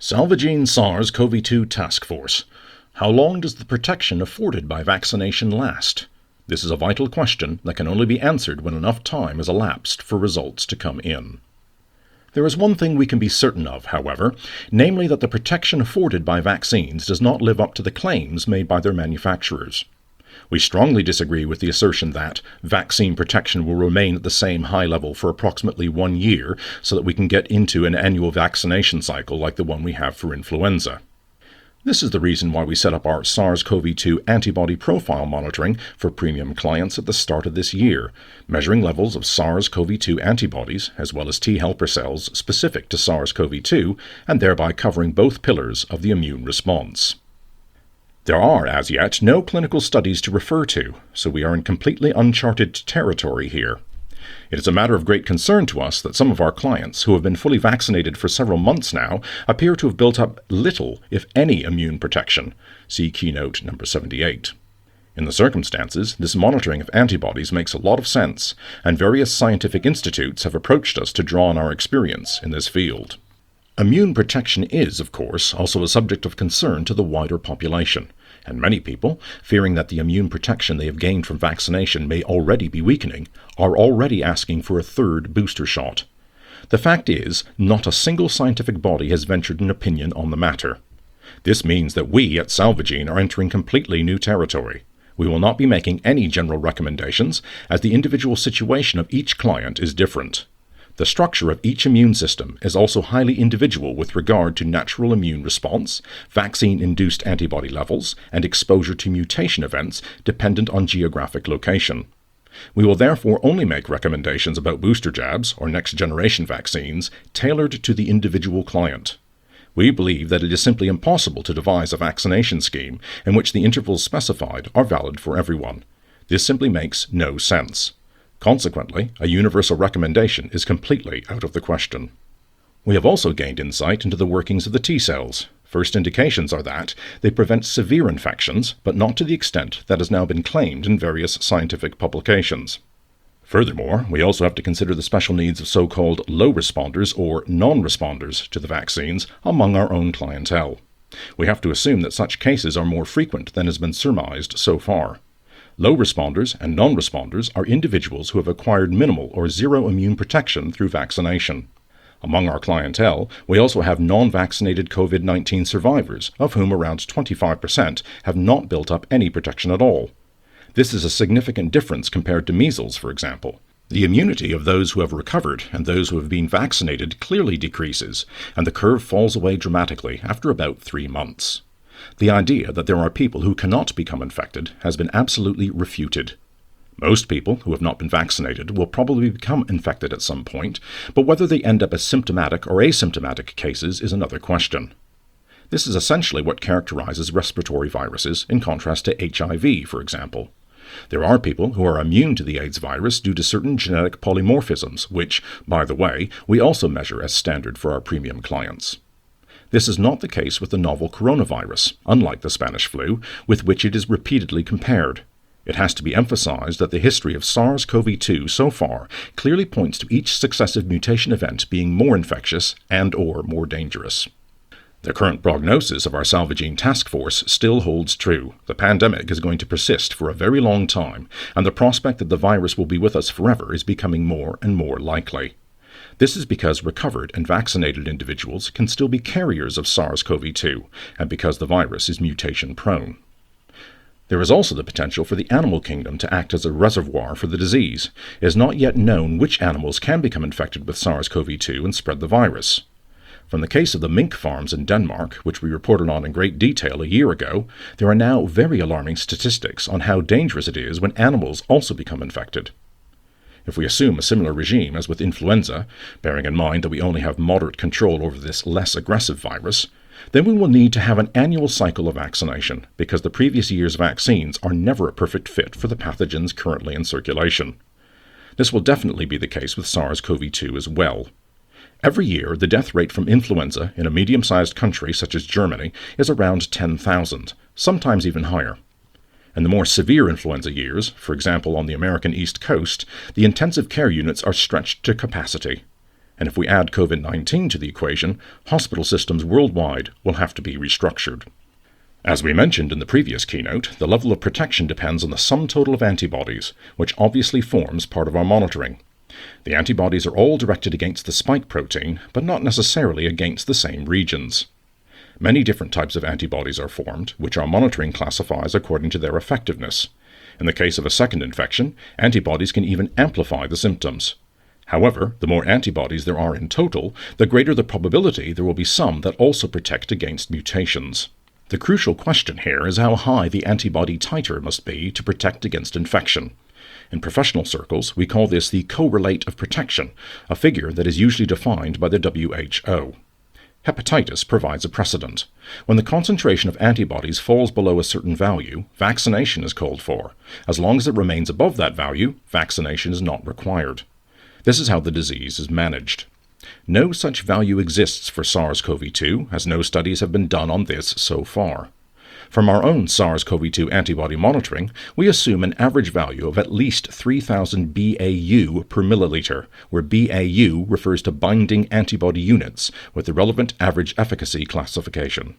Salvaging SARS-CoV-2 Task Force. How long does the protection afforded by vaccination last? This is a vital question that can only be answered when enough time has elapsed for results to come in. There is one thing we can be certain of, however, namely that the protection afforded by vaccines does not live up to the claims made by their manufacturers. We strongly disagree with the assertion that vaccine protection will remain at the same high level for approximately 1 year so that we can get into an annual vaccination cycle like the one we have for influenza. This is the reason why we set up our SARS-CoV-2 antibody profile monitoring for premium clients at the start of this year, measuring levels of SARS-CoV-2 antibodies as well as T helper cells specific to SARS-CoV-2 and thereby covering both pillars of the immune response. There are, as yet, no clinical studies to refer to, so we are in completely uncharted territory here. It is a matter of great concern to us that some of our clients, who have been fully vaccinated for several months now, appear to have built up little, if any, immune protection. See keynote number 78. In the circumstances, this monitoring of antibodies makes a lot of sense, and various scientific institutes have approached us to draw on our experience in this field. Immune protection is, of course, also a subject of concern to the wider population, and many people, fearing that the immune protection they have gained from vaccination may already be weakening, are already asking for a third booster shot. The fact is, not a single scientific body has ventured an opinion on the matter. This means that we at Salvagene are entering completely new territory. We will not be making any general recommendations, as the individual situation of each client is different. The structure of each immune system is also highly individual with regard to natural immune response, vaccine-induced antibody levels, and exposure to mutation events dependent on geographic location. We will therefore only make recommendations about booster jabs or next-generation vaccines tailored to the individual client. We believe that it is simply impossible to devise a vaccination scheme in which the intervals specified are valid for everyone. This simply makes no sense. Consequently, a universal recommendation is completely out of the question. We have also gained insight into the workings of the T cells. First indications are that they prevent severe infections, but not to the extent that has now been claimed in various scientific publications. Furthermore, we also have to consider the special needs of so-called low responders or non-responders to the vaccines among our own clientele. We have to assume that such cases are more frequent than has been surmised so far. Low responders and non-responders are individuals who have acquired minimal or zero immune protection through vaccination. Among our clientele, we also have non-vaccinated COVID-19 survivors, of whom around 25% have not built up any protection at all. This is a significant difference compared to measles, for example. The immunity of those who have recovered and those who have been vaccinated clearly decreases, and the curve falls away dramatically after about 3 months. The idea that there are people who cannot become infected has been absolutely refuted. Most people who have not been vaccinated will probably become infected at some point, but whether they end up as symptomatic or asymptomatic cases is another question. This is essentially what characterizes respiratory viruses in contrast to HIV, for example. There are people who are immune to the AIDS virus due to certain genetic polymorphisms, which, by the way, we also measure as standard for our premium clients. This is not the case with the novel coronavirus, unlike the Spanish flu, with which it is repeatedly compared. It has to be emphasized that the history of SARS-CoV-2 so far clearly points to each successive mutation event being more infectious and/or more dangerous. The current prognosis of our Salvagene task force still holds true. The pandemic is going to persist for a very long time, and the prospect that the virus will be with us forever is becoming more and more likely. This is because recovered and vaccinated individuals can still be carriers of SARS-CoV-2, and because the virus is mutation-prone. There is also the potential for the animal kingdom to act as a reservoir for the disease. It is not yet known which animals can become infected with SARS-CoV-2 and spread the virus. From the case of the mink farms in Denmark, which we reported on in great detail a year ago, there are now very alarming statistics on how dangerous it is when animals also become infected. If we assume a similar regime as with influenza, bearing in mind that we only have moderate control over this less aggressive virus, then we will need to have an annual cycle of vaccination, because the previous year's vaccines are never a perfect fit for the pathogens currently in circulation. This will definitely be the case with SARS-CoV-2 as well. Every year, the death rate from influenza in a medium-sized country such as Germany is around 10,000, sometimes even higher. In the more severe influenza years, for example on the American East Coast, the intensive care units are stretched to capacity. And if we add COVID-19 to the equation, hospital systems worldwide will have to be restructured. As we mentioned in the previous keynote, the level of protection depends on the sum total of antibodies, which obviously forms part of our monitoring. The antibodies are all directed against the spike protein, but not necessarily against the same regions. Many different types of antibodies are formed, which our monitoring classifies according to their effectiveness. In the case of a second infection, antibodies can even amplify the symptoms. However, the more antibodies there are in total, the greater the probability there will be some that also protect against mutations. The crucial question here is how high the antibody titer must be to protect against infection. In professional circles, we call this the correlate of protection, a figure that is usually defined by the WHO. Hepatitis provides a precedent. When the concentration of antibodies falls below a certain value, vaccination is called for. As long as it remains above that value, vaccination is not required. This is how the disease is managed. No such value exists for SARS-CoV-2, as no studies have been done on this so far. From our own SARS-CoV-2 antibody monitoring, we assume an average value of at least 3,000 BAU per milliliter, where BAU refers to binding antibody units with the relevant average efficacy classification.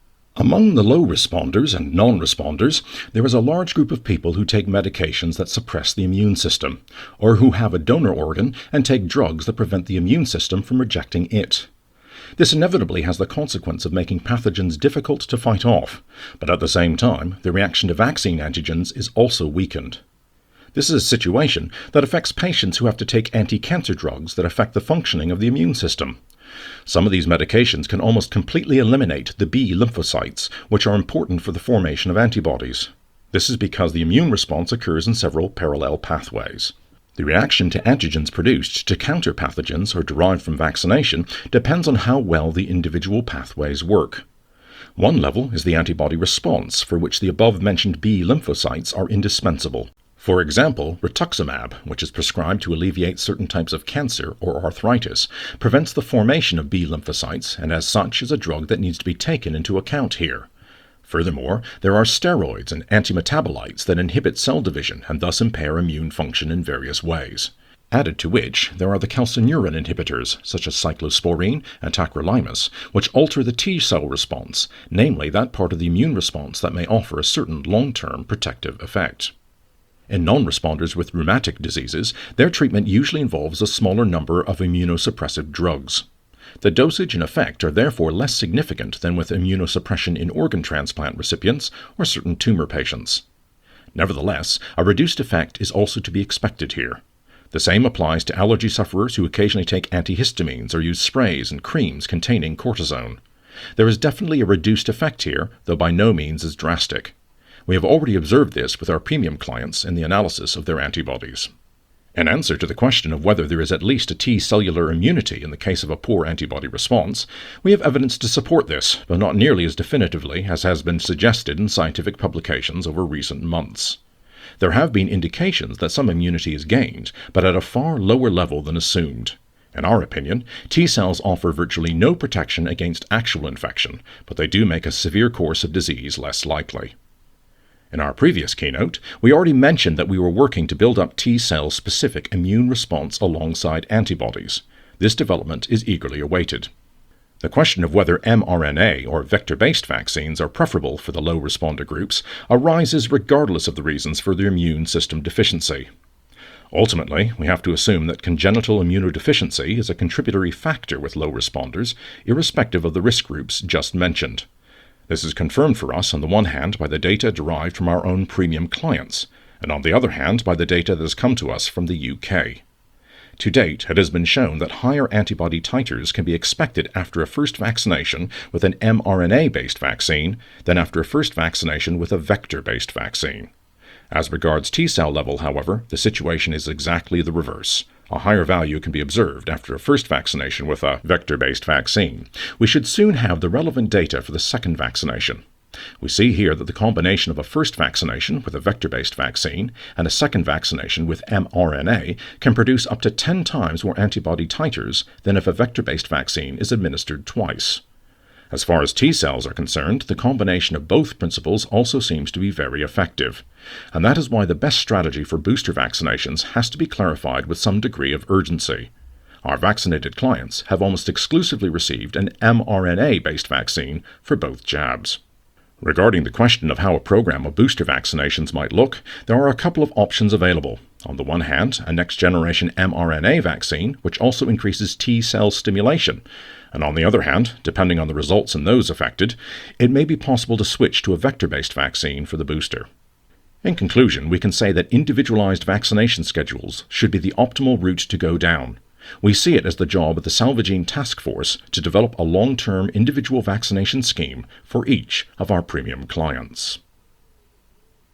Among the low responders and non-responders, there is a large group of people who take medications that suppress the immune system, or who have a donor organ and take drugs that prevent the immune system from rejecting it. This inevitably has the consequence of making pathogens difficult to fight off, but at the same time, the reaction to vaccine antigens is also weakened. This is a situation that affects patients who have to take anti-cancer drugs that affect the functioning of the immune system. Some of these medications can almost completely eliminate the B lymphocytes, which are important for the formation of antibodies. This is because the immune response occurs in several parallel pathways. The reaction to antigens produced to counter pathogens or derived from vaccination depends on how well the individual pathways work. One level is the antibody response, for which the above-mentioned B lymphocytes are indispensable. For example, rituximab, which is prescribed to alleviate certain types of cancer or arthritis, prevents the formation of B lymphocytes and as such is a drug that needs to be taken into account here. Furthermore, there are steroids and antimetabolites that inhibit cell division and thus impair immune function in various ways. Added to which, there are the calcineurin inhibitors, such as cyclosporine and tacrolimus, which alter the T cell response, namely that part of the immune response that may offer a certain long-term protective effect. In non-responders with rheumatic diseases, their treatment usually involves a smaller number of immunosuppressive drugs. The dosage and effect are therefore less significant than with immunosuppression in organ transplant recipients or certain tumor patients. Nevertheless, a reduced effect is also to be expected here. The same applies to allergy sufferers who occasionally take antihistamines or use sprays and creams containing cortisone. There is definitely a reduced effect here, though by no means as drastic. We have already observed this with our premium clients in the analysis of their antibodies. In answer to the question of whether there is at least a T-cellular immunity in the case of a poor antibody response, we have evidence to support this, but not nearly as definitively as has been suggested in scientific publications over recent months. There have been indications that some immunity is gained, but at a far lower level than assumed. In our opinion, T-cells offer virtually no protection against actual infection, but they do make a severe course of disease less likely. In our previous keynote, we already mentioned that we were working to build up T-cell-specific immune response alongside antibodies. This development is eagerly awaited. The question of whether mRNA or vector-based vaccines are preferable for the low responder groups arises regardless of the reasons for their immune system deficiency. Ultimately, we have to assume that congenital immunodeficiency is a contributory factor with low responders, irrespective of the risk groups just mentioned. This is confirmed for us on the one hand by the data derived from our own premium clients, and on the other hand by the data that has come to us from the UK. To date, it has been shown that higher antibody titers can be expected after a first vaccination with an mRNA-based vaccine than after a first vaccination with a vector-based vaccine. As regards T-cell level, however, the situation is exactly the reverse. A higher value can be observed after a first vaccination with a vector-based vaccine. We should soon have the relevant data for the second vaccination. We see here that the combination of a first vaccination with a vector-based vaccine and a second vaccination with mRNA can produce up to 10 times more antibody titers than if a vector-based vaccine is administered twice. As far as T-cells are concerned, the combination of both principles also seems to be very effective, and that is why the best strategy for booster vaccinations has to be clarified with some degree of urgency. Our vaccinated clients have almost exclusively received an mRNA-based vaccine for both jabs. Regarding the question of how a program of booster vaccinations might look, there are a couple of options available. On the one hand, a next-generation mRNA vaccine, which also increases T-cell stimulation. And on the other hand, depending on the results in those affected, it may be possible to switch to a vector-based vaccine for the booster. In conclusion, we can say that individualized vaccination schedules should be the optimal route to go down. We see it as the job of the Salvagene Task Force to develop a long-term individual vaccination scheme for each of our premium clients.